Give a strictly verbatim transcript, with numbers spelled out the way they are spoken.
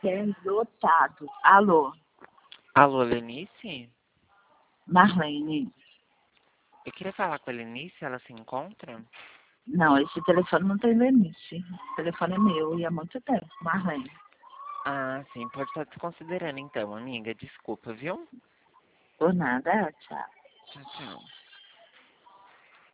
aqui é lotado. Alô, Alô, Lenice? Marlene. Eu queria falar com a Lenice, ela se encontra? Não, esse telefone não tem Lenice. O telefone é meu e há muito tempo. Marlene. Ah, sim, pode estar desconsiderando então, amiga. Desculpa, viu? Por nada, tchau. Tchau, tchau.